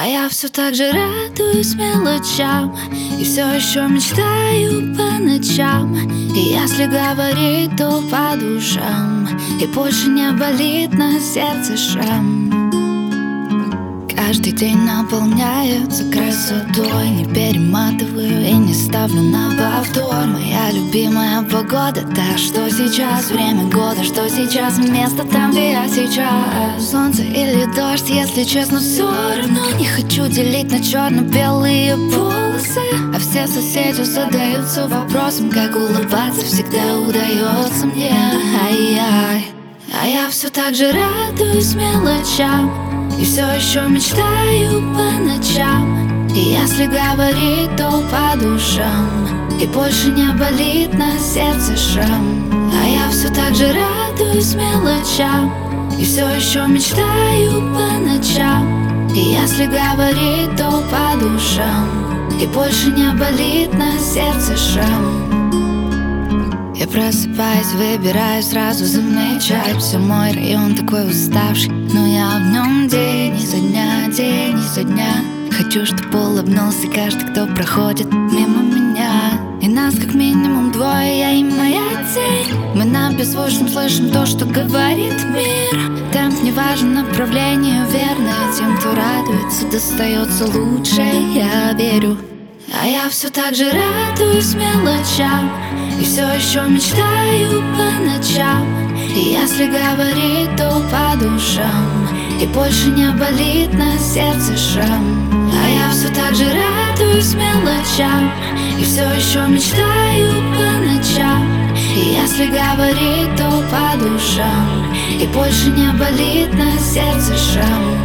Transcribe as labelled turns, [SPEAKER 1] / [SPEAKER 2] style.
[SPEAKER 1] А я все так же радуюсь мелочам и все еще мечтаю по ночам. И если говорить, то по душам, и больше не болит на сердце шрам. Каждый день наполняется красотой, не перематываю и не ставлю на повтор. Моя любимая погода, та, что сейчас, время года, что сейчас, место там, где я сейчас. Солнце или дождь, если честно, все равно. Не хочу делить на черно-белые полосы. А все соседи задаются вопросом, как улыбаться всегда удается мне. Ай-яй. А я все так же радуюсь мелочам и все еще мечтаю по ночам. И если говорить, то по душам, и больше не болит на сердце шрам. А я все так же радуюсь мелочам и все еще мечтаю по ночам. И если говорить, то по душам, и больше не болит на сердце шрам. Я просыпаюсь, выбираю сразу зубный чай. Все мой район такой уставший, но я в нем день изо дня, день изо дня. Хочу, чтобы улыбнулся каждый, кто проходит мимо меня. И нас как минимум двое, я и моя тень. Мы на беззвучном слышим то, что говорит мир. Темп не важен, направление верное. Тем, кто радуется, достается лучше, я верю. А я все так же радуюсь мелочам и все еще мечтаю по ночам. И если говорить, то по душам, и больше не болит на сердце шрам. А я все так же радуюсь мелочам и все еще мечтаю по ночам. И если говорить, то по душам, и больше не болит на сердце шрам.